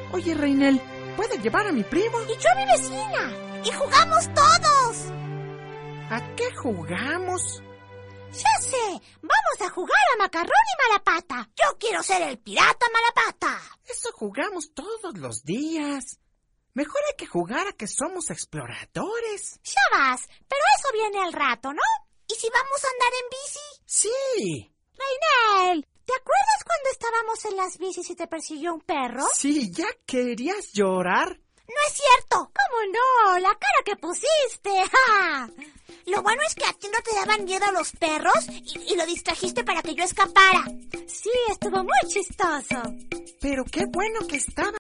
Oye, Reinel, ¿puedes llevar a mi primo? Y yo a mi vecina. Y jugamos todos. ¿A qué jugamos? Ya sé, vamos a jugar a Macarrón y Malapata. Yo quiero ser el pirata Malapata. Eso jugamos todos los días. Mejor hay que jugar a que somos exploradores. Ya vas, pero eso viene al rato, ¿no? ¿Y si vamos a andar en bici? Sí. Reinel, ¿te acuerdas cuando estábamos en las bicis y te persiguió un perro? Sí, ¿ya querías llorar? No es cierto. ¿Cómo no? La cara que pusiste. ¡Ja! Lo bueno es que a ti no te daban miedo los perros y lo distrajiste para que yo escapara. Sí, estuvo muy chistoso. Pero qué bueno que estaba